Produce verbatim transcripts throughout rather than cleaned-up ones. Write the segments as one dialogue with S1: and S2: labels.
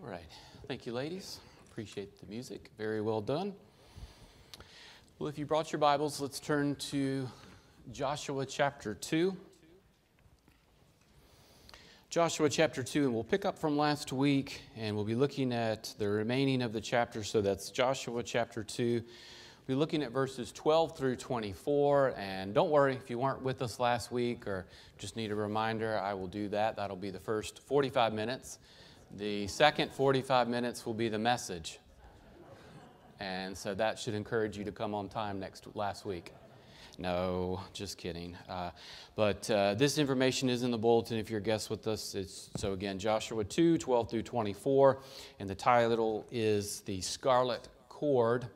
S1: All right. Thank you, ladies. Appreciate the music. Very well done. Well, if you brought your Bibles, let's turn to Joshua chapter two. Joshua chapter two, and we'll pick up from last week, and we'll be looking at the remaining of the chapter. So that's Joshua chapter two. We'll be looking at verses twelve through twenty-four, and don't worry if you weren't with us last week or just need a reminder, I will do that. That'll be the first forty-five minutes. The second forty-five minutes will be the message. And so that should encourage you to come on time next last week. No, just kidding. Uh, but uh, this information is in the bulletin if you're a guest with us. It's, so again, Joshua two, twelve through twenty-four, and the title is The Scarlet Cord.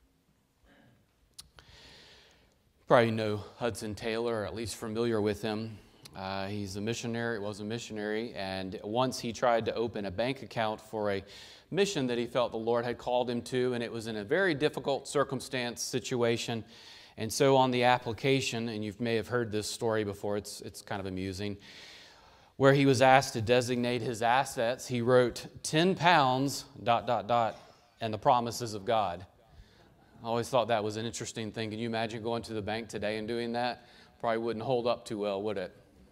S1: Probably know Hudson Taylor, or at least familiar with him. Uh, he's a missionary, was a missionary, and once he tried to open a bank account for a mission that he felt the Lord had called him to, and it was in a very difficult circumstance situation. And so on the application, and you may have heard this story before, it's, it's kind of amusing, where he was asked to designate his assets, he wrote ten pounds, dot, dot, dot, and the promises of God. I always thought that was an interesting thing. Can you imagine going to the bank today and doing that? Probably wouldn't hold up too well, would it?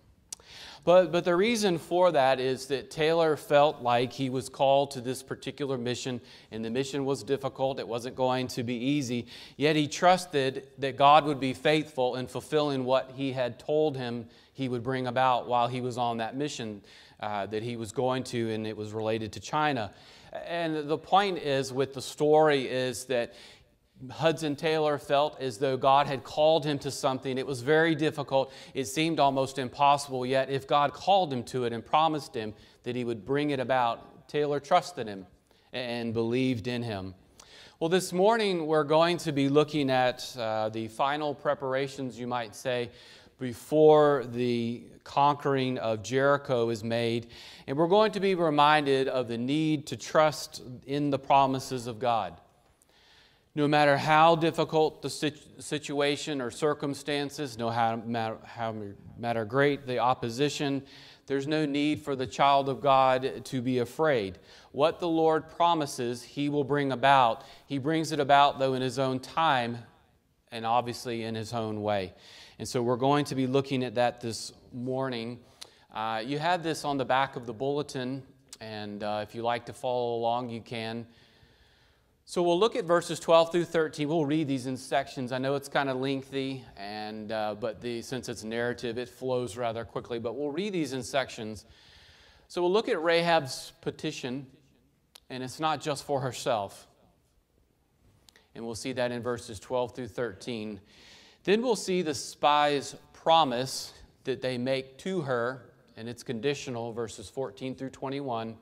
S1: But, but the reason for that is that Taylor felt like he was called to this particular mission, and the mission was difficult. It wasn't going to be easy. Yet he trusted that God would be faithful in fulfilling what he had told him he would bring about while he was on that mission uh, that he was going to, and it was related to China. And the point is with the story is that Hudson Taylor felt as though God had called him to something. It was very difficult. It seemed almost impossible. Yet if God called him to it and promised him that he would bring it about, Taylor trusted him and believed in him. Well, this morning we're going to be looking at uh, the final preparations, you might say, before the conquering of Jericho is made. And we're going to be reminded of the need to trust in the promises of God. No matter how difficult the situation or circumstances, no matter how matter great the opposition, there's no need for the child of God to be afraid. What the Lord promises, He will bring about. He brings it about, though, in His own time and obviously in His own way. And so we're going to be looking at that this morning. Uh, you have this on the back of the bulletin, and uh, if you like to follow along, you can. So we'll look at verses twelve through thirteen. We'll read these in sections. I know it's kind of lengthy, and uh, but the, since it's narrative, it flows rather quickly. But we'll read these in sections. So we'll look at Rahab's petition, and it's not just for herself. And we'll see that in verses twelve through thirteen. Then we'll see the spies' promise that they make to her, and it's conditional, verses fourteen through twenty-one.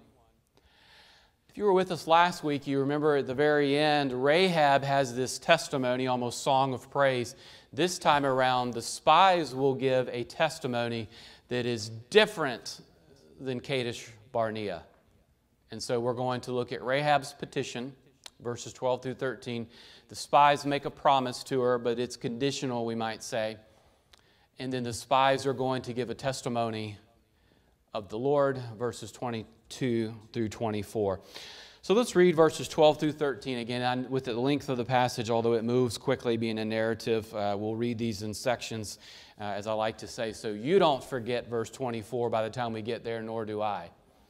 S1: If you were with us last week, you remember at the very end, Rahab has this testimony, almost song of praise. This time around, the spies will give a testimony that is different than Kadesh Barnea. And so we're going to look at Rahab's petition, verses twelve through thirteen. The spies make a promise to her, but it's conditional, we might say. And then the spies are going to give a testimony of the Lord, verses twenty-two through twenty-four. So let's read verses twelve through thirteen again. With the length of the passage, although it moves quickly, being a narrative, uh, we'll read these in sections, uh, as I like to say, so you don't forget verse twenty-four by the time we get there, nor do I.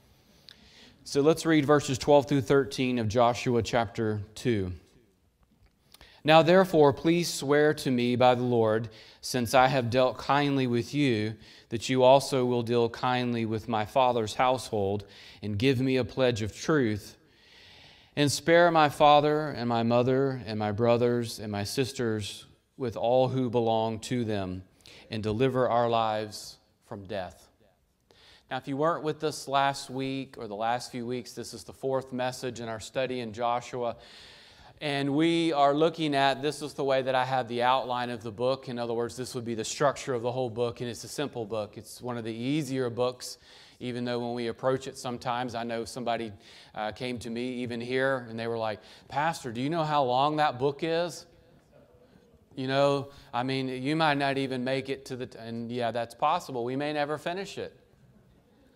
S1: So let's read verses twelve through thirteen of Joshua chapter two. Now therefore, please swear to me by the Lord, since I have dealt kindly with you, that you also will deal kindly with my father's household, and give me a pledge of truth, and spare my father and my mother and my brothers and my sisters with all who belong to them, and deliver our lives from death. Now, if you weren't with us last week or the last few weeks, this is the fourth message in our study in Joshua. And we are looking at, this is the way that I have the outline of the book. In other words, this would be the structure of the whole book, and it's a simple book. It's one of the easier books, even though when we approach it sometimes, I know somebody uh, came to me even here, and they were like, Pastor, do you know how long that book is? You know, I mean, you might not even make it to the, t- and yeah, that's possible. We may never finish it.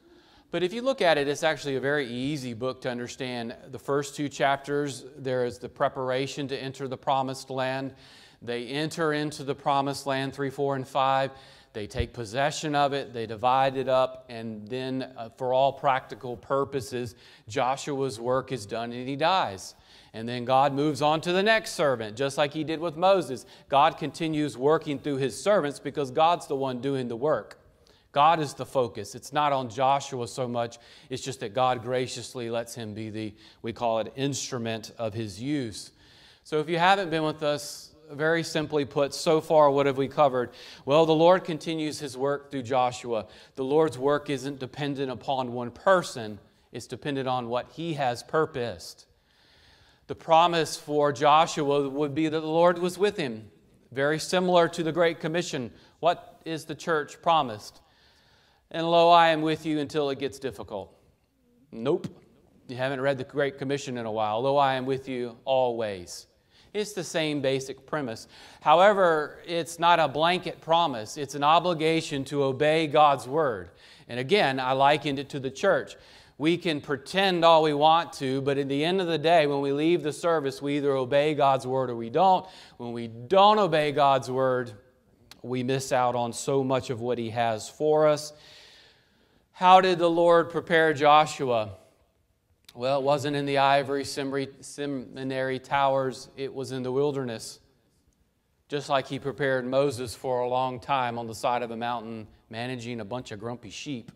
S1: But if you look at it, it's actually a very easy book to understand. The first two chapters, there is the preparation to enter the promised land. They enter into the promised land, three, four, and five. They take possession of it, they divide it up, and then uh, for all practical purposes, Joshua's work is done and he dies. And then God moves on to the next servant, just like he did with Moses. God continues working through his servants because God's the one doing the work. God is the focus. It's not on Joshua so much. It's just that God graciously lets him be the, we call it, instrument of his use. So if you haven't been with us, very simply put, so far, what have we covered? Well, the Lord continues his work through Joshua. The Lord's work isn't dependent upon one person. It's dependent on what he has purposed. The promise for Joshua would be that the Lord was with him. Very similar to the Great Commission. What is the church promised? And lo, I am with you until it gets difficult. Nope. You haven't read the Great Commission in a while. Lo, I am with you always. It's the same basic premise. However, it's not a blanket promise. It's an obligation to obey God's word. And again, I likened it to the church. We can pretend all we want to, but at the end of the day, when we leave the service, we either obey God's word or we don't. When we don't obey God's word, we miss out on so much of what he has for us. How did the Lord prepare Joshua? Well, it wasn't in the ivory seminary towers. It was in the wilderness. Just like he prepared Moses for a long time on the side of a mountain, managing a bunch of grumpy sheep.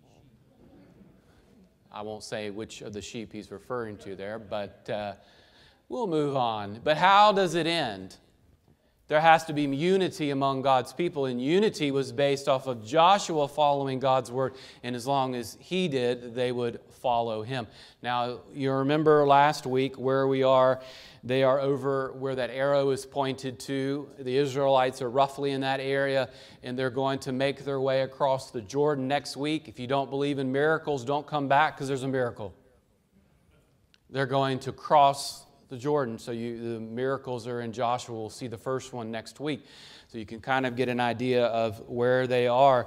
S1: I won't say which of the sheep he's referring to there, but uh, we'll move on. But how does it end? There has to be unity among God's people, and unity was based off of Joshua following God's word, and as long as he did, they would follow him. Now, you remember last week where we are. They are over where that arrow is pointed to. The Israelites are roughly in that area, and they're going to make their way across the Jordan next week. If you don't believe in miracles, don't come back because there's a miracle. They're going to cross the Jordan. So you, the miracles are in Joshua. We'll see the first one next week. So you can kind of get an idea of where they are.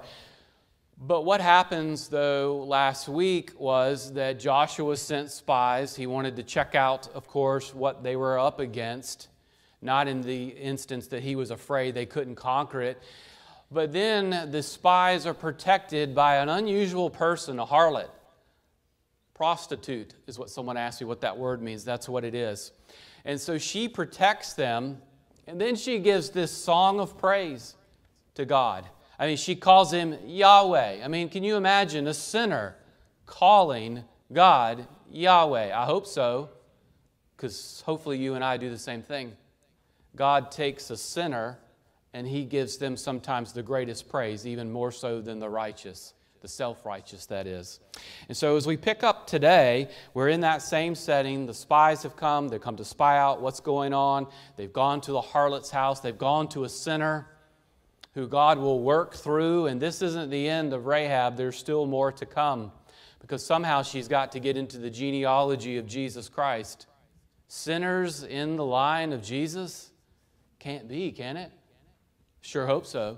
S1: But what happens, though, last week was that Joshua sent spies. He wanted to check out, of course, what they were up against. Not in the instance that he was afraid they couldn't conquer it. But then the spies are protected by an unusual person, a harlot. Prostitute is what someone asked me what that word means. That's what it is. And so she protects them, and then she gives this song of praise to God. I mean, she calls him Yahweh. I mean, can you imagine a sinner calling God Yahweh? I hope so, because hopefully you and I do the same thing. God takes a sinner, and he gives them sometimes the greatest praise, even more so than the righteous. The self-righteous, that is. And so as we pick up today, we're in that same setting. The spies have come. They've come to spy out what's going on. They've gone to the harlot's house. They've gone to a sinner who God will work through. And this isn't the end of Rahab. There's still more to come, because somehow she's got to get into the genealogy of Jesus Christ. Sinners in the line of Jesus? Can't be, can it? Sure hope so.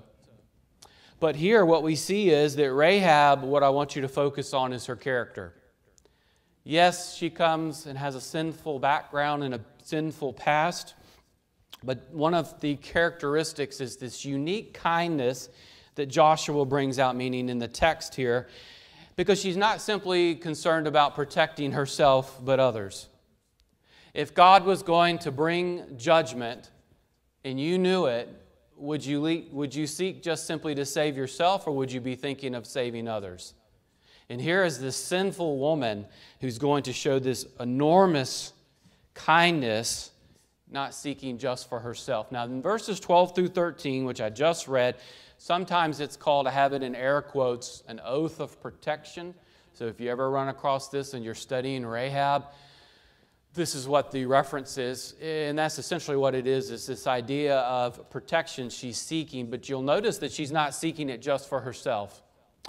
S1: But here what we see is that Rahab, what I want you to focus on is her character. Yes, she comes and has a sinful background and a sinful past, but one of the characteristics is this unique kindness that Joshua brings out, meaning in the text here, because she's not simply concerned about protecting herself, but others. If God was going to bring judgment and you knew it, Would you, le- would you seek just simply to save yourself, or would you be thinking of saving others? And here is this sinful woman who's going to show this enormous kindness, not seeking just for herself. Now, in verses twelve through thirteen, which I just read, sometimes it's called, I have it in air quotes, an oath of protection. So if you ever run across this and you're studying Rahab, this is what the reference is, and that's essentially what it is, is this idea of protection she's seeking, but you'll notice that she's not seeking it just for herself.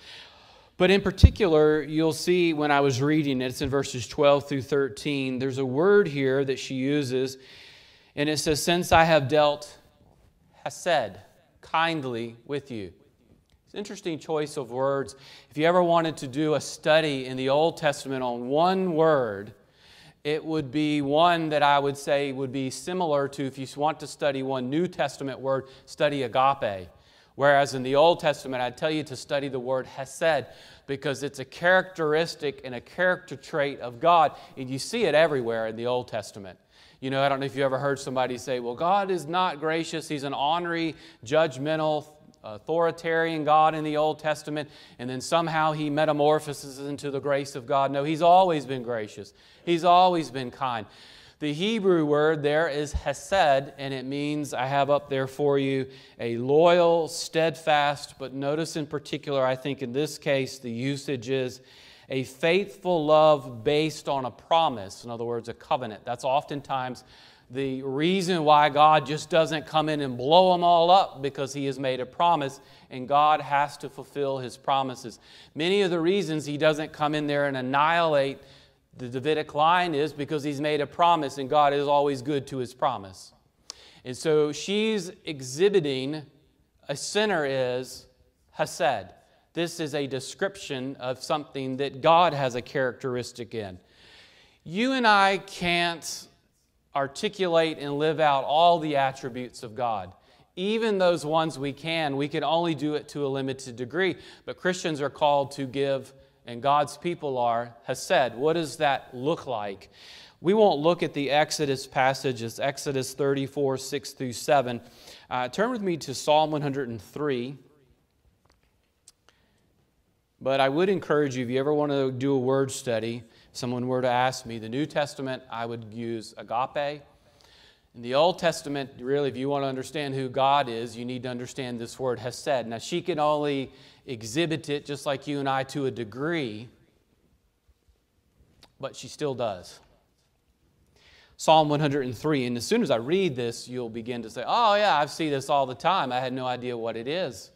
S1: But in particular, you'll see when I was reading it, it's in verses twelve through thirteen, there's a word here that she uses, and it says, since I have dealt hesed, kindly with you. It's an interesting choice of words. If you ever wanted to do a study in the Old Testament on one word, it would be one that I would say would be similar to, if you want to study one New Testament word, study agape. Whereas in the Old Testament, I'd tell you to study the word hesed, because it's a characteristic and a character trait of God, and you see it everywhere in the Old Testament. You know, I don't know if you ever heard somebody say, well, God is not gracious. He's an ornery, judgmental, authoritarian God in the Old Testament, and then somehow He metamorphoses into the grace of God. No, He's always been gracious. He's always been kind. The Hebrew word there is hesed, and it means, I have up there for you, a loyal, steadfast, but notice in particular, I think in this case, the usage is a faithful love based on a promise. In other words, a covenant. That's oftentimes the reason why God just doesn't come in and blow them all up, because He has made a promise and God has to fulfill His promises. Many of the reasons He doesn't come in there and annihilate the Davidic line is because He's made a promise, and God is always good to His promise. And so she's exhibiting, a sinner is hesed. This is a description of something that God has a characteristic in. You and I can't articulate and live out all the attributes of God. Even those ones we can, we can only do it to a limited degree. But Christians are called to give, and God's people are, hesed. What does that look like? We won't look at the Exodus passage. It's Exodus thirty-four, six through seven. Uh, turn with me to Psalm one hundred three. But I would encourage you, if you ever want to do a word study, someone were to ask me, the New Testament, I would use agape. In the Old Testament, really, if you want to understand who God is, you need to understand this word hesed. Now, she can only exhibit it, just like you and I, to a degree, but she still does. Psalm one hundred three, and as soon as I read this, you'll begin to say, oh yeah, I see this all the time. I had no idea what it is.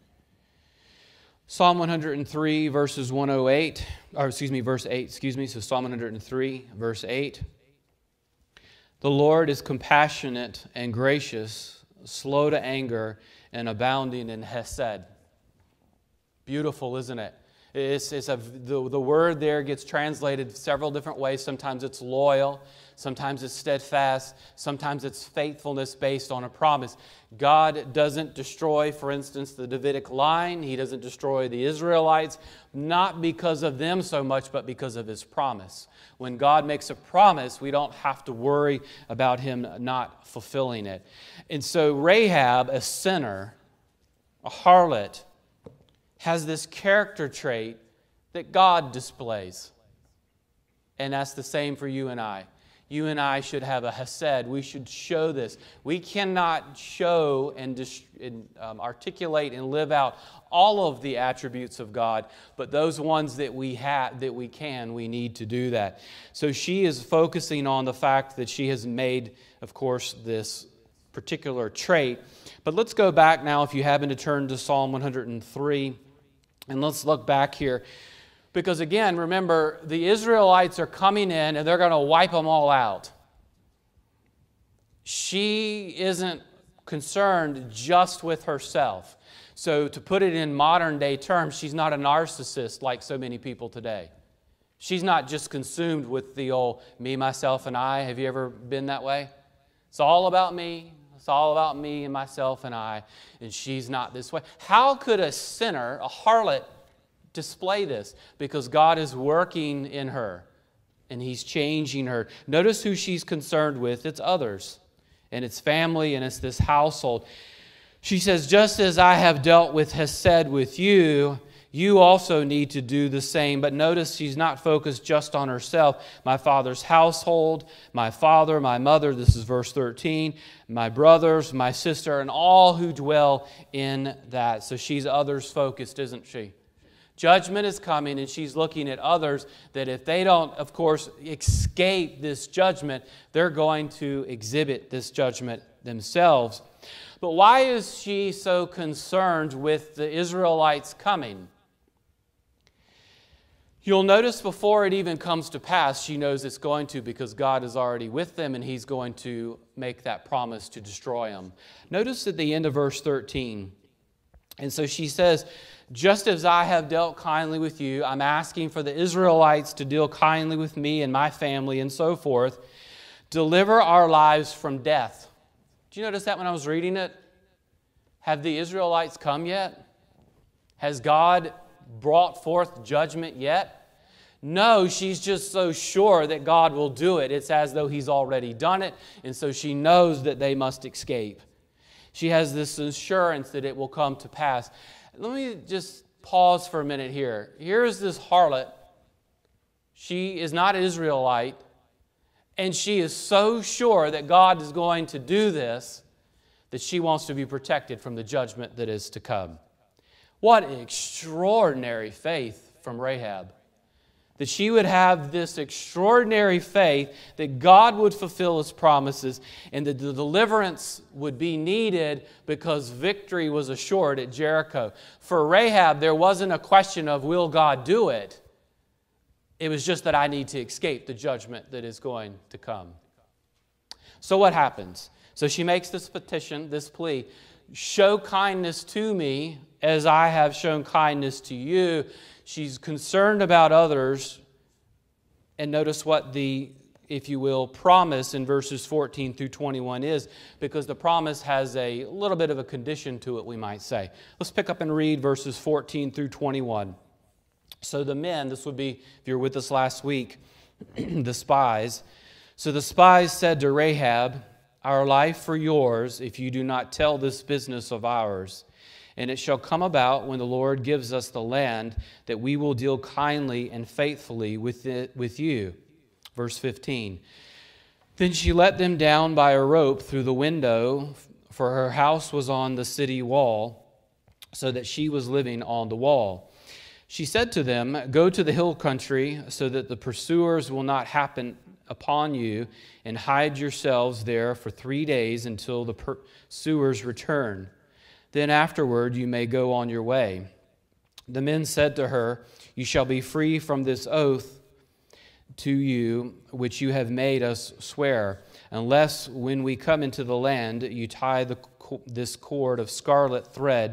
S1: Psalm one hundred three, verses one oh eight, or excuse me, verse eight, excuse me, so Psalm one hundred three, verse eight. The Lord is compassionate and gracious, slow to anger, and abounding in hesed. Beautiful, isn't it? It's, it's a, the, the word there gets translated several different ways. Sometimes it's loyal, sometimes it's steadfast, sometimes it's faithfulness based on a promise. God doesn't destroy, for instance, the Davidic line. He doesn't destroy the Israelites, not because of them so much, but because of His promise. When God makes a promise, we don't have to worry about Him not fulfilling it. And so Rahab, a sinner, a harlot, has this character trait that God displays. And that's the same for you and I. You and I should have a hesed. We should show this. We cannot show and, dis- and um, articulate and live out all of the attributes of God, but those ones that we have, that we can, we need to do that. So she is focusing on the fact that she has made, of course, this particular trait. But let's go back now, if you happen to turn to Psalm one hundred three, and let's look back here. Because again, remember, the Israelites are coming in and they're going to wipe them all out. She isn't concerned just with herself. So to put it in modern day terms, she's not a narcissist like so many people today. She's not just consumed with the old me, myself, and I. Have you ever been that way? It's all about me. It's all about me and myself and I. And she's not this way. How could a sinner, a harlot, display this? Because God is working in her and He's changing her. Notice who she's concerned with. It's others, and it's family, and it's this household. She says, just as I have dealt with hesed with you, you also need to do the same. But notice she's not focused just on herself. My father's household, my father, my mother, this is verse thirteen, my brothers, my sister, and all who dwell in that. So she's others focused, isn't she? Judgment is coming, and she's looking at others that if they don't, of course, escape this judgment, they're going to exhibit this judgment themselves. But why is she so concerned with the Israelites coming? You'll notice before it even comes to pass, she knows it's going to, because God is already with them and He's going to make that promise to destroy them. Notice at the end of verse thirteen, And so she says, just as I have dealt kindly with you, I'm asking for the Israelites to deal kindly with me and my family and so forth. Deliver our lives from death. Did you notice that when I was reading it? Have the Israelites come yet? Has God brought forth judgment yet? No, she's just so sure that God will do it. It's as though He's already done it, and so she knows that they must escape. She has this assurance that it will come to pass. Let me just pause for a minute here. Here's this harlot. She is not Israelite, and she is so sure that God is going to do this that she wants to be protected from the judgment that is to come. What extraordinary faith from Rahab. That she would have this extraordinary faith that God would fulfill His promises and that the deliverance would be needed because victory was assured at Jericho. For Rahab, there wasn't a question of, will God do it? It was just that I need to escape the judgment that is going to come. So what happens? So she makes this petition, this plea, show kindness to me as I have shown kindness to you. She's concerned about others. And notice what the, if you will, promise in verses fourteen through twenty-one is, because the promise has a little bit of a condition to it, we might say. Let's pick up and read verses fourteen through twenty-one. So the men, this would be, if you were with us last week, the spies. So the spies said to Rahab, our life for yours, if you do not tell this business of ours. And it shall come about when the Lord gives us the land that we will deal kindly and faithfully with it, with you. Verse fifteen. Then she let them down by a rope through the window, for her house was on the city wall, so that she was living on the wall. She said to them, go to the hill country, so that the pursuers will not happen upon you, and hide yourselves there for three days until the pursuers return. Then afterward you may go on your way. The men said to her, you shall be free from this oath to you, which you have made us swear, unless when we come into the land you tie the, this cord of scarlet thread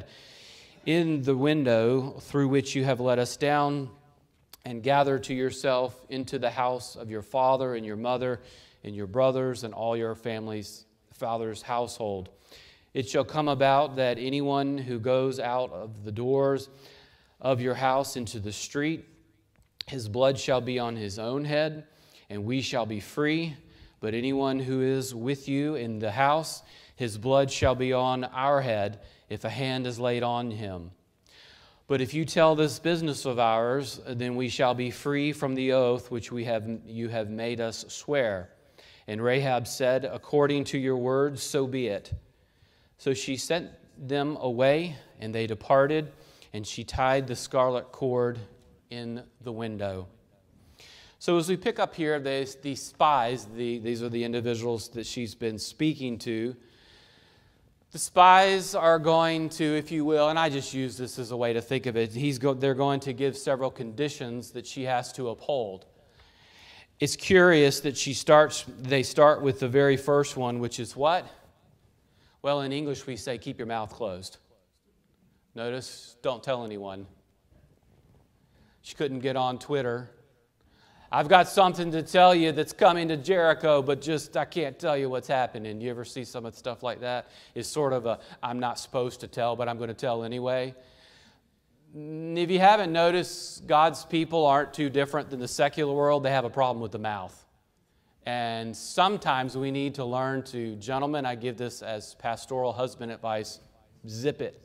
S1: in the window through which you have let us down, and gather to yourself into the house of your father and your mother and your brothers and all your family's father's household. It shall come about that anyone who goes out of the doors of your house into the street, his blood shall be on his own head, and we shall be free. But anyone who is with you in the house, his blood shall be on our head if a hand is laid on him. But if you tell this business of ours, then we shall be free from the oath which we have you have made us swear. And Rahab said, according to your words, so be it. So she sent them away, and they departed, and she tied the scarlet cord in the window. So as we pick up here, these, these spies, the, these are the individuals that she's been speaking to. The spies are going to, if you will, and I just use this as a way to think of it, he's go, they're going to give several conditions that she has to uphold. It's curious that she starts, they start with the very first one, which is what? Well, in English we say, keep your mouth closed. Notice, don't tell anyone. She couldn't get on Twitter. I've got something to tell you that's coming to Jericho, but just I can't tell you what's happening. You ever see some of the stuff like that? It's sort of a, I'm not supposed to tell, but I'm going to tell anyway. If you haven't noticed, God's people aren't too different than the secular world. They have a problem with the mouth. And sometimes we need to learn to, gentlemen, I give this as pastoral husband advice, zip it.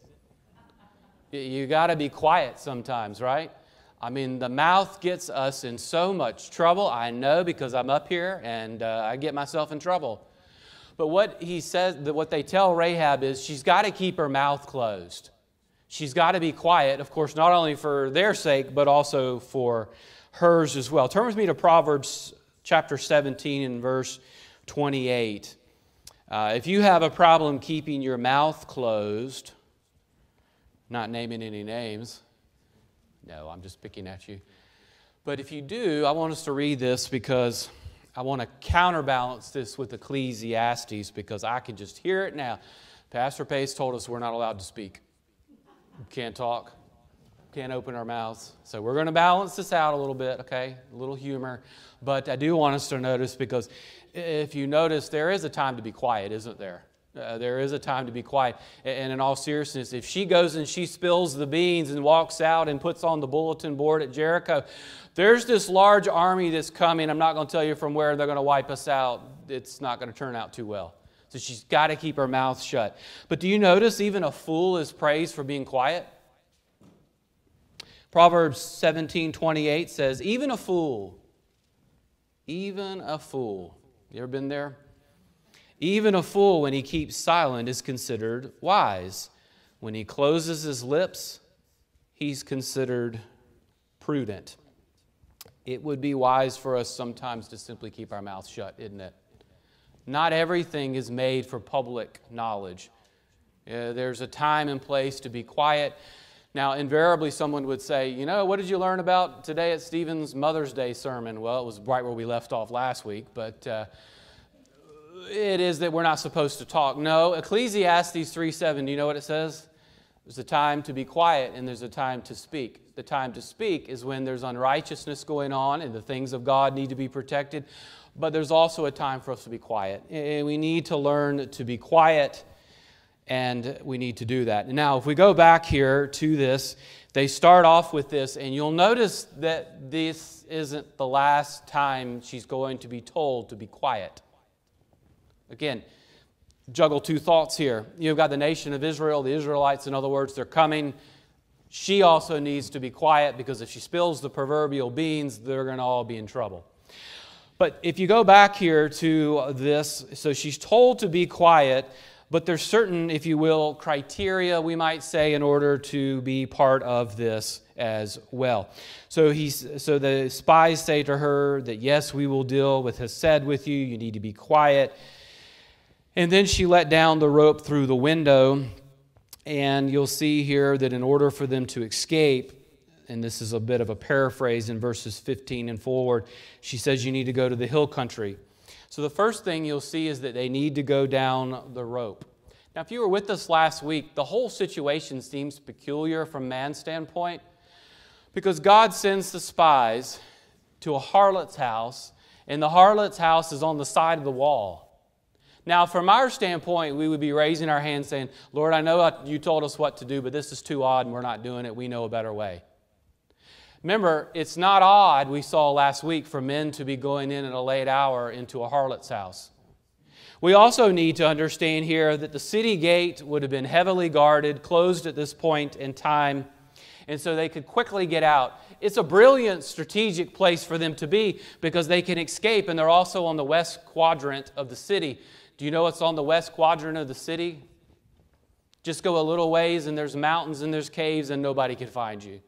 S1: You got to be quiet sometimes, right? I mean, the mouth gets us in so much trouble. I know because I'm up here and uh, I get myself in trouble. But what he says, that what they tell Rahab is she's got to keep her mouth closed. She's got to be quiet, of course, not only for their sake, but also for hers as well. Turn with me to Proverbs chapter seventeen and verse twenty-eight. Uh, if you have a problem keeping your mouth closed, not naming any names, no, I'm just picking at you. But if you do, I want us to read this because I want to counterbalance this with Ecclesiastes because I can just hear it now. Pastor Pace told us we're not allowed to speak. Can't talk. Can't open our mouths. So we're going to balance this out a little bit, okay? A little humor. But I do want us to notice, because if you notice, there is a time to be quiet, isn't there? Uh, there is a time to be quiet. And in all seriousness, if she goes and she spills the beans and walks out and puts on the bulletin board at Jericho, there's this large army that's coming. I'm not going to tell you from where they're going to wipe us out. It's not going to turn out too well. So she's got to keep her mouth shut. But do you notice even a fool is praised for being quiet? Proverbs seventeen twenty-eight says, even a fool, even a fool. You ever been there? Even a fool, when he keeps silent, is considered wise. When he closes his lips, he's considered prudent. It would be wise for us sometimes to simply keep our mouths shut, isn't it? Not everything is made for public knowledge. Uh, there's a time and place to be quiet. Now, invariably, someone would say, you know, what did you learn about today at Stephen's Mother's Day sermon? Well, it was right where we left off last week, but uh, it is that we're not supposed to talk. No, Ecclesiastes three seven, do you know what it says? There's a time to be quiet and there's a time to speak. The time to speak is when there's unrighteousness going on and the things of God need to be protected, but there's also a time for us to be quiet. And we need to learn to be quiet, and we need to do that. Now, if we go back here to this, they start off with this, and you'll notice that this isn't the last time she's going to be told to be quiet. Again, juggle two thoughts here. You've got the nation of Israel, the Israelites, in other words, they're coming. She also needs to be quiet, because if she spills the proverbial beans, they're going to all be in trouble. But if you go back here to this, so she's told to be quiet, but there's certain, if you will, criteria, we might say, in order to be part of this as well. So he's, so the spies say to her that, yes, we will deal with Hesed with you. You need to be quiet. And then she let down the rope through the window. And you'll see here that in order for them to escape, and this is a bit of a paraphrase in verses fifteen and forward, she says you need to go to the hill country. So the first thing you'll see is that they need to go down the rope. Now, if you were with us last week, the whole situation seems peculiar from man's standpoint, because God sends the spies to a harlot's house, and the harlot's house is on the side of the wall. Now, from our standpoint, we would be raising our hands saying, Lord, I know you told us what to do, but this is too odd and we're not doing it. We know a better way. Remember, it's not odd, we saw last week, for men to be going in at a late hour into a harlot's house. We also need to understand here that the city gate would have been heavily guarded, closed at this point in time, and so they could quickly get out. It's a brilliant strategic place for them to be, because they can escape, and they're also on the west quadrant of the city. Do you know what's on the west quadrant of the city? Just go a little ways and there's mountains and there's caves and nobody can find you.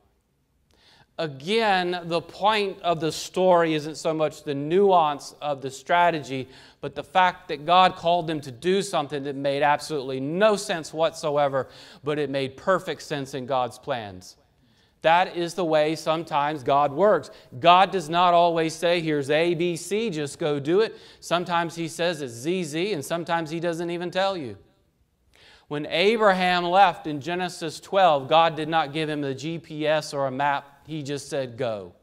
S1: Again, the point of the story isn't so much the nuance of the strategy, but the fact that God called them to do something that made absolutely no sense whatsoever, but it made perfect sense in God's plans. That is the way sometimes God works. God does not always say, here's A, B, C, just go do it. Sometimes He says it's Z, Z, and sometimes He doesn't even tell you. When Abraham left in Genesis twelve, God did not give him a G P S or a map. He just said, go.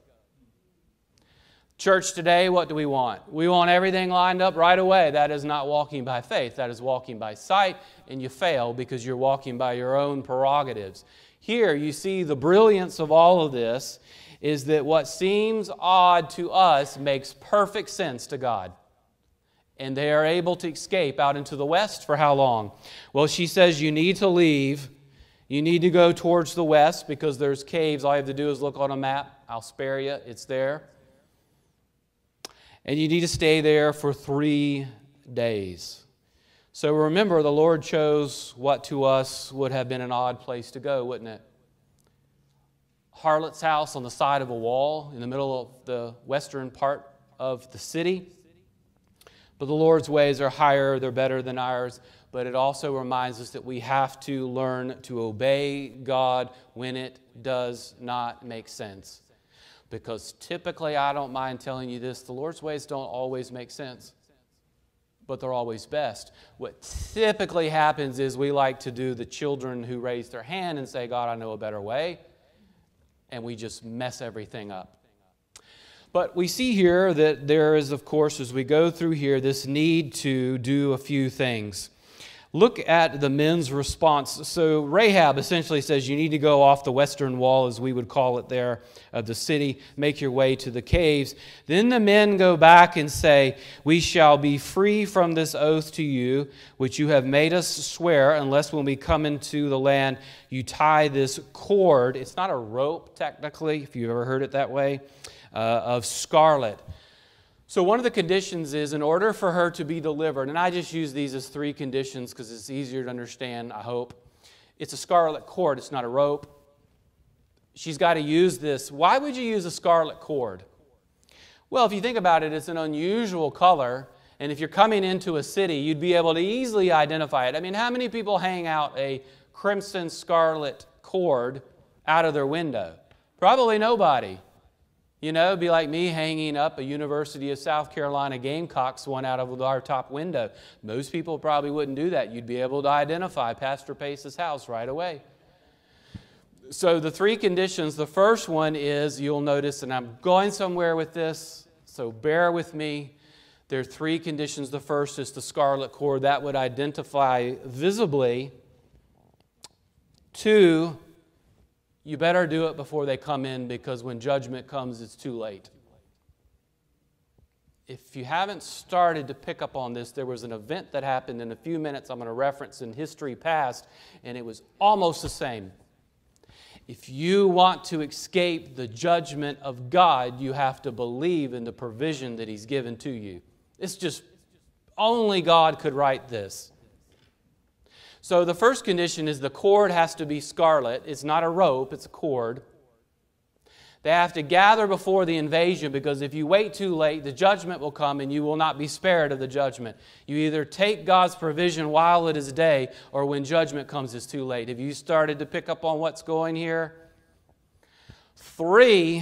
S1: Church today, what do we want? We want everything lined up right away. That is not walking by faith. That is walking by sight, and you fail because you're walking by your own prerogatives. Here you see the brilliance of all of this is that what seems odd to us makes perfect sense to God. And they are able to escape out into the west for how long? Well, she says you need to leave. You need to go towards the west because there's caves. All you have to do is look on a map. I'll spare you. It's there. And you need to stay there for three days. So remember, the Lord chose what to us would have been an odd place to go, wouldn't it? Harlot's house on the side of a wall in the middle of the western part of the city. But the Lord's ways are higher, they're better than ours. But it also reminds us that we have to learn to obey God when it does not make sense. Because typically, I don't mind telling you this, the Lord's ways don't always make sense. but they're always best. What typically happens is we like to do the children who raise their hand and say, God, I know a better way, and we just mess everything up. But we see here that there is, of course, as we go through here, this need to do a few things. Look at the men's response. So Rahab essentially says you need to go off the western wall, as we would call it there, of the city, make your way to the caves. Then the men go back and say, we shall be free from this oath to you, which you have made us swear, unless when we come into the land, you tie this cord. It's not a rope, technically, if you've ever heard it that way, uh, of scarlet. So one of the conditions is, in order for her to be delivered, and I just use these as three conditions because it's easier to understand, I hope. It's a scarlet cord, it's not a rope. She's got to use this. Why would you use a scarlet cord? Well, if you think about it, it's an unusual color, and if you're coming into a city, you'd be able to easily identify it. I mean, how many people hang out a crimson scarlet cord out of their window? Probably nobody. You know, it'd be like me hanging up a University of South Carolina Gamecocks one out of our top window. Most people probably wouldn't do that. You'd be able to identify Pastor Pace's house right away. So the three conditions, the first one is, you'll notice, and I'm going somewhere with this, so bear with me. There are three conditions. The first is the scarlet cord. That would identify visibly. Two, you better do it before they come in, because when judgment comes, it's too late. If you haven't started to pick up on this, there was an event that happened in a few minutes I'm going to reference in history past, and it was almost the same. If you want to escape the judgment of God, you have to believe in the provision that He's given to you. It's just, only God could write this. So the first condition is the cord has to be scarlet. It's not a rope, it's a cord. They have to gather before the invasion, because if you wait too late, the judgment will come and you will not be spared of the judgment. You either take God's provision while it is day, or when judgment comes, it's too late. Have you started to pick up on what's going here? Three,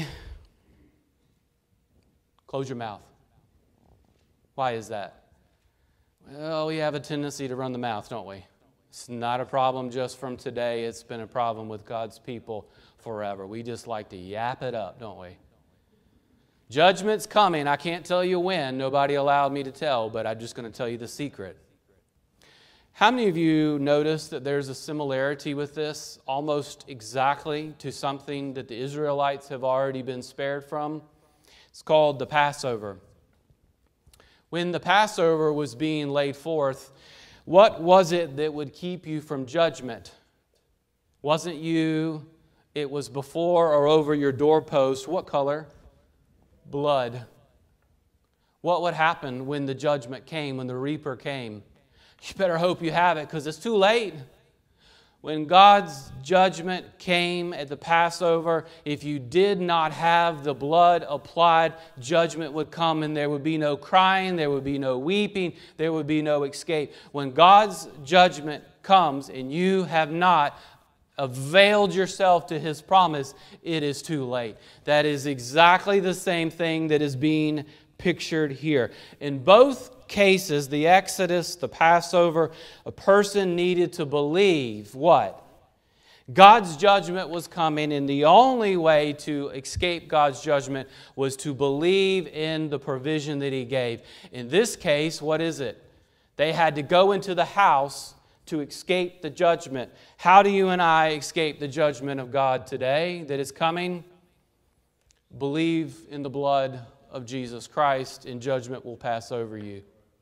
S1: close your mouth. Why is that? Well, we have a tendency to run the mouth, don't we? It's not a problem just from today. It's been a problem with God's people forever. We just like to yap it up, don't we? Judgment's coming. I can't tell you when. Nobody allowed me to tell, but I'm just going to tell you the secret. How many of you notice that there's a similarity with this, almost exactly to something that the Israelites have already been spared from? It's called the Passover. When the Passover was being laid forth, what was it that would keep you from judgment? Wasn't you, it was before or over your doorpost. What color? Blood. What would happen when the judgment came, when the reaper came? You better hope you have it, because it's too late. When God's judgment came at the Passover, if you did not have the blood applied, judgment would come, and there would be no crying, there would be no weeping, there would be no escape. When God's judgment comes and you have not availed yourself to His promise, it is too late. That is exactly the same thing that is being pictured here. In both cases, the Exodus, the Passover, a person needed to believe what? God's judgment was coming, and the only way to escape God's judgment was to believe in the provision that He gave. In this case, what is it? They had to go into the house to escape the judgment. How do you and I escape the judgment of God today that is coming? Believe in the blood of Jesus Christ, and judgment will pass over you.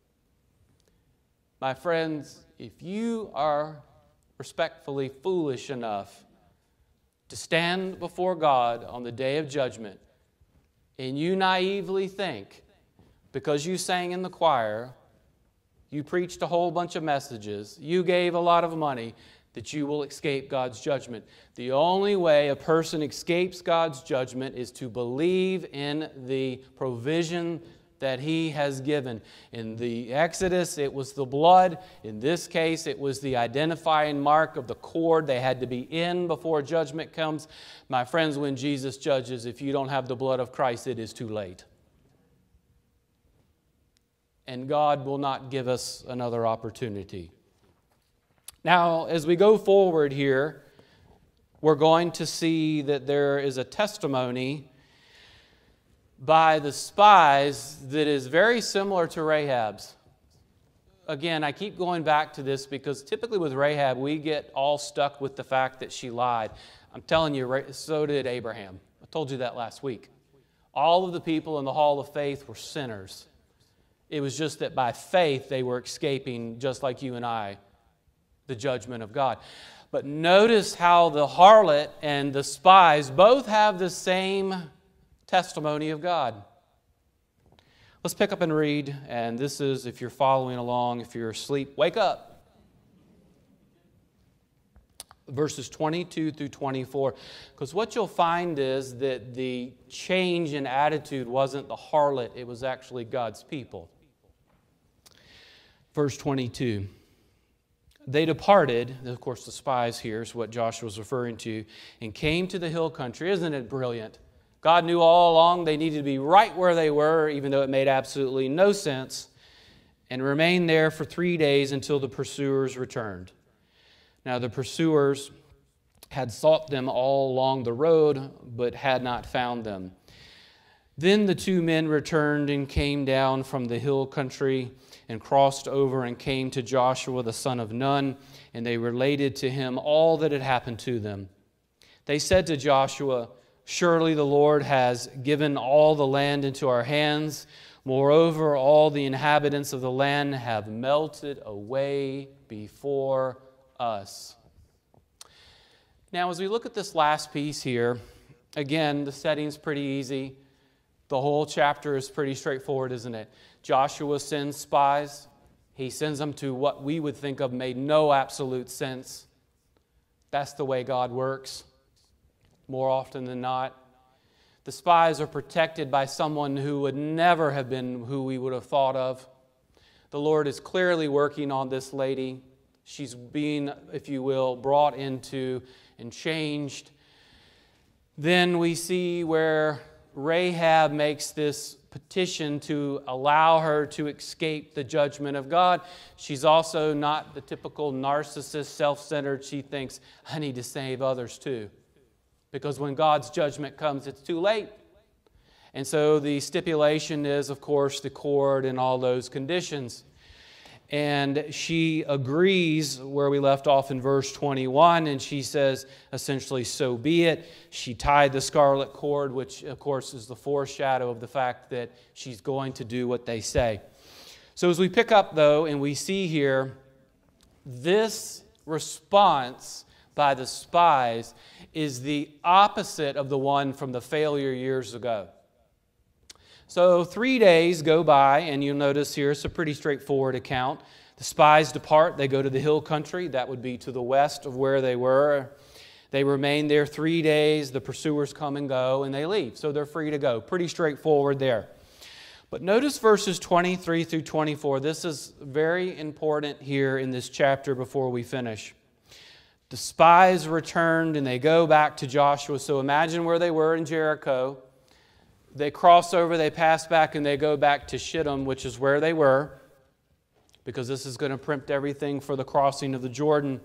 S1: My friends, if you are respectfully foolish enough to stand before God on the day of judgment, and you naively think, because you sang in the choir, you preached a whole bunch of messages, you gave a lot of money, that you will escape God's judgment. The only way a person escapes God's judgment is to believe in the provision that He has given. In the Exodus, it was the blood. In this case, it was the identifying mark of the cord. They had to be in before judgment comes. My friends, when Jesus judges, if you don't have the blood of Christ, it is too late. and God will not give us another opportunity. Now, as we go forward here, we're going to see that there is a testimony by the spies that is very similar to Rahab's. Again, I keep going back to this because typically with Rahab, we get all stuck with the fact that she lied. I'm telling you, so did Abraham. I told you that last week. All of the people in the hall of faith were sinners. It was just that by faith they were escaping, just like you and I, the judgment of God. But notice how the harlot and the spies both have the same testimony of God. Let's pick up and read, and this is, if you're following along, if you're asleep, wake up. Verses twenty-two through twenty-four, because what you'll find is that the change in attitude wasn't the harlot, it was actually God's people. Verse twenty-two. They departed, of course the spies here is what Joshua was referring to, and came to the hill country. Isn't it brilliant? God knew all along they needed to be right where they were, even though it made absolutely no sense, and remained there for three days until the pursuers returned. Now the pursuers had sought them all along the road, but had not found them. Then the two men returned and came down from the hill country and crossed over and came to Joshua the son of Nun, and they related to him all that had happened to them. They said to Joshua, "Surely the Lord has given all the land into our hands. Moreover, all the inhabitants of the land have melted away before us." Now, as we look at this last piece here, again, the setting's pretty easy. The whole chapter is pretty straightforward, isn't it? Joshua sends spies. He sends them to what we would think of made no absolute sense. That's the way God works, more often than not. The spies are protected by someone who would never have been who we would have thought of. The Lord is clearly working on this lady. She's being, if you will, brought into and changed. Then we see where Rahab makes this petition to allow her to escape the judgment of God. She's also not the typical narcissist, self-centered. She thinks, I need to save others too. Because when God's judgment comes, it's too late. And so the stipulation is, of course, the cord and all those conditions. And she agrees where we left off in verse twenty-one, and she says, essentially, so be it. She tied the scarlet cord, which, of course, is the foreshadow of the fact that she's going to do what they say. So as we pick up, though, and we see here, this response by the spies is the opposite of the one from the failure years ago. So three days go by, and you'll notice here it's a pretty straightforward account. The spies depart. They go to the hill country. That would be to the west of where they were. They remain there three days. The pursuers come and go, and they leave. So they're free to go. Pretty straightforward there. But notice verses twenty-three through twenty-four. This is very important here in this chapter before we finish. The spies returned, and they go back to Joshua. So imagine where they were in Jericho. They cross over, they pass back, and they go back to Shittim, which is where they were, because this is going to preempt everything for the crossing of the Jordan.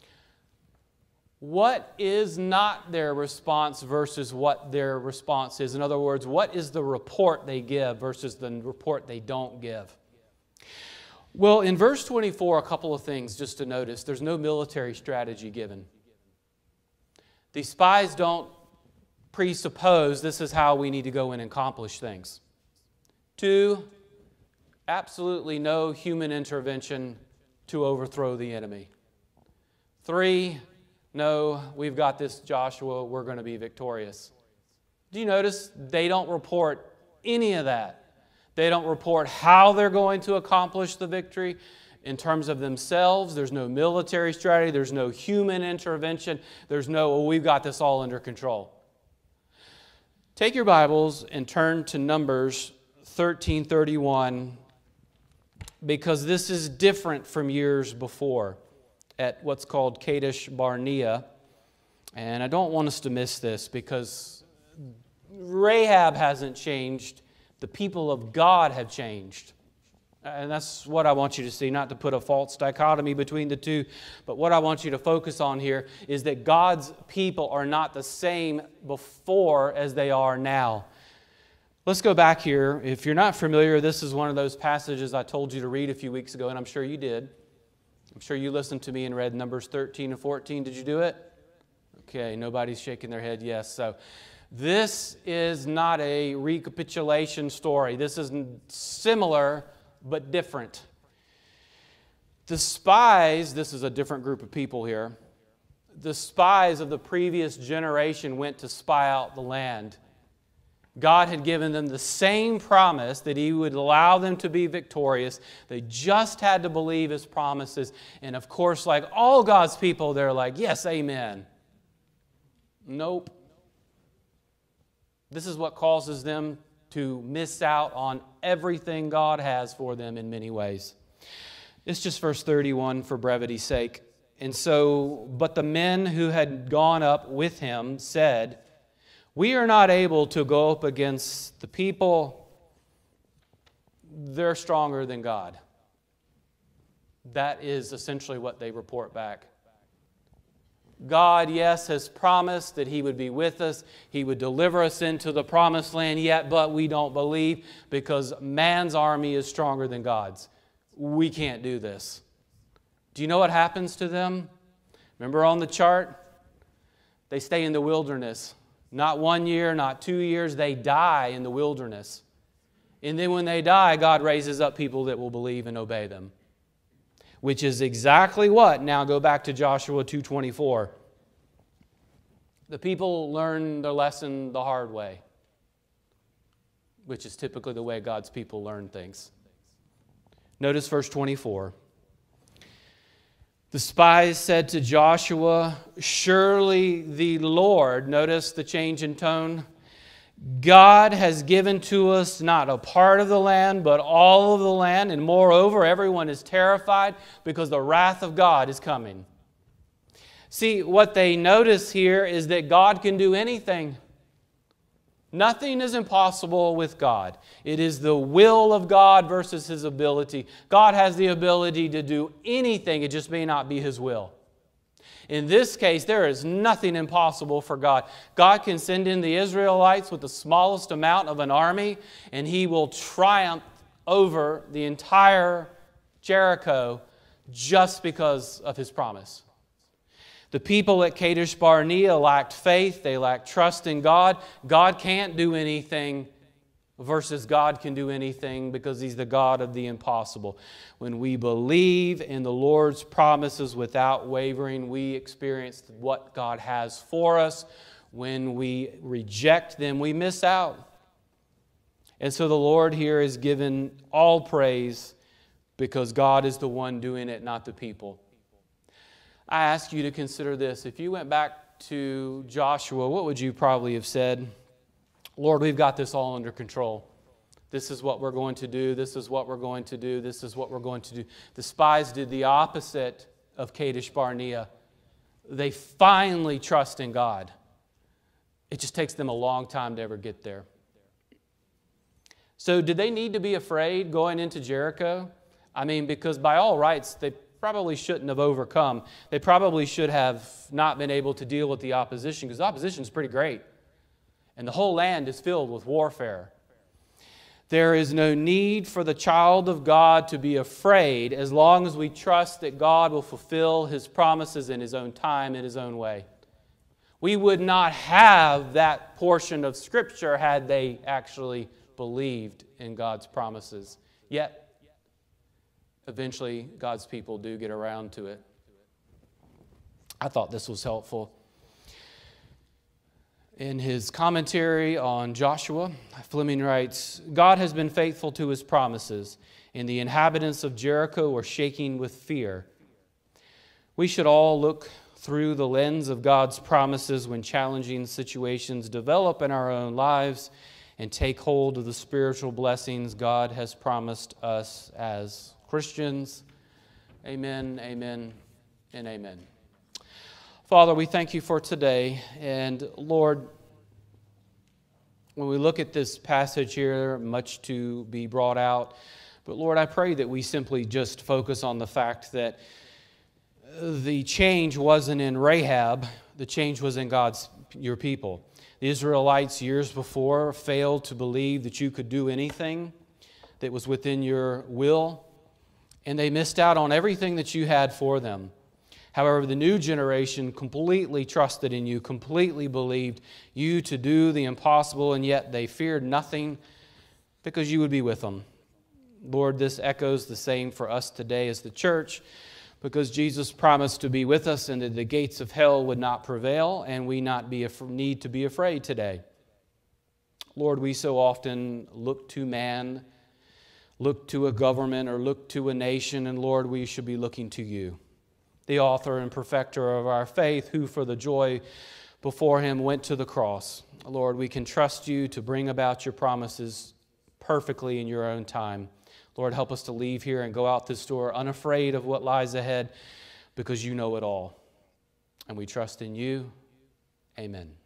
S1: What is not their response versus what their response is? In other words, what is the report they give versus the report they don't give? Well, in verse twenty-four, a couple of things just to notice. There's no military strategy given. The spies don't presuppose this is how we need to go in and accomplish things. Two, absolutely no human intervention to overthrow the enemy. Three, no, we've got this, Joshua, we're going to be victorious. Do you notice they don't report any of that? They don't report how they're going to accomplish the victory in terms of themselves. There's no military strategy. There's no human intervention. There's no, oh, we've got this all under control. Take your Bibles and turn to Numbers thirteen thirty-one, because this is different from years before at what's called Kadesh Barnea. And I don't want us to miss this, because Rahab hasn't changed. The people of God have changed. And that's what I want you to see, not to put a false dichotomy between the two. But what I want you to focus on here is that God's people are not the same before as they are now. Let's go back here. If you're not familiar, this is one of those passages I told you to read a few weeks ago, and I'm sure you did. I'm sure you listened to me and read Numbers thirteen and fourteen. Did you do it? Okay, nobody's shaking their head yes. So this is not a recapitulation story. This is similar but different. The spies, this is a different group of people here. The spies of the previous generation went to spy out the land. God had given them the same promise that He would allow them to be victorious. They just had to believe His promises. And of course, like all God's people, they're like, yes, amen. Nope. This is what causes them to miss out on everything God has for them in many ways. It's just verse thirty-one for brevity's sake. And so, but the men who had gone up with him said, we are not able to go up against the people. They're stronger than God. That is essentially what they report back. God, yes, has promised that He would be with us. He would deliver us into the promised land yet, but we don't believe because man's army is stronger than God's. We can't do this. Do you know what happens to them? Remember on the chart? They stay in the wilderness. Not one year, not two years. They die in the wilderness. And then when they die, God raises up people that will believe and obey them. Which is exactly what? Now go back to Joshua two twenty-four. The people learn their lesson the hard way, which is typically the way God's people learn things. Notice verse twenty-four. The spies said to Joshua, surely the Lord, notice the change in tone, God has given to us not a part of the land, but all of the land. And moreover, everyone is terrified because the wrath of God is coming. See, what they notice here is that God can do anything. Nothing is impossible with God. It is the will of God versus His ability. God has the ability to do anything. It just may not be His will. In this case, there is nothing impossible for God. God can send in the Israelites with the smallest amount of an army, and He will triumph over the entire Jericho just because of His promise. The people at Kadesh Barnea lacked faith. They lacked trust in God. God can't do anything versus God can do anything because He's the God of the impossible. When we believe in the Lord's promises without wavering, we experience what God has for us. When we reject them, we miss out. And so the Lord here is given all praise because God is the one doing it, not the people. I ask you to consider this. If you went back to Joshua, what would you probably have said? Lord, we've got this all under control. This is what we're going to do. This is what we're going to do. This is what we're going to do. The spies did the opposite of Kadesh Barnea. They finally trust in God. It just takes them a long time to ever get there. So did they need to be afraid going into Jericho? I mean, because by all rights, they probably shouldn't have overcome. They probably should have not been able to deal with the opposition because the opposition is pretty great. And the whole land is filled with warfare. There is no need for the child of God to be afraid as long as we trust that God will fulfill His promises in His own time, in His own way. We would not have that portion of Scripture had they actually believed in God's promises. Yet, eventually, God's people do get around to it. I thought this was helpful. In his commentary on Joshua, Fleming writes, God has been faithful to His promises, and the inhabitants of Jericho were shaking with fear. We should all look through the lens of God's promises when challenging situations develop in our own lives and take hold of the spiritual blessings God has promised us as Christians. Amen, amen, and amen. Father, we thank You for today. And Lord, when we look at this passage here, much to be brought out, But Lord, I pray that we simply just focus on the fact that the change wasn't in Rahab, the change was in God's, your people. The Israelites years before failed to believe that you could do anything that was within your will, and they missed out on everything that you had for them. However, the new generation completely trusted in you, completely believed you to do the impossible, and yet they feared nothing because you would be with them. Lord, this echoes the same for us today as the church, because Jesus promised to be with us and that the gates of hell would not prevail, and we not be need to be afraid today. Lord, we so often look to man, look to a government, or look to a nation, and Lord, we should be looking to you, the author and perfecter of our faith, who for the joy before him went to the cross. Lord, we can trust you to bring about your promises perfectly in your own time. Lord, help us to leave here and go out this door unafraid of what lies ahead, because you know it all. And we trust in you. Amen.